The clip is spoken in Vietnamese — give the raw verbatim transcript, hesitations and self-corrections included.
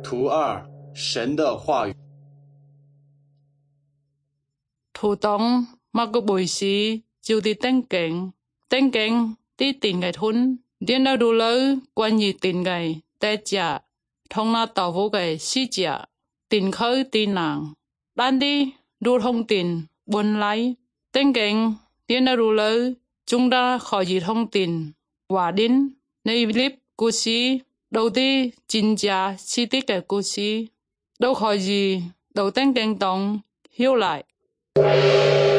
图二，神的话语。 Thủ tông mà có buổi sĩ chiều đi tên cảnh, tên cảnh đi tiền ngày thun, điên đâu đủ lỡ quan gì tiền ngày, tế trả, thông na tàu vô ngày sĩ trả, tiền khơi tiền nàng, đan đi đủ thông tiền, buôn lái, tên cảnh điên đâu đủ lỡ, chúng ta khỏi gì thông tiền, hòa đến, nơi clip của sĩ, đầu đi chính trả sĩ tích cái của sĩ, đâu khỏi gì, đầu tên cảnh tổng, hiểu lại.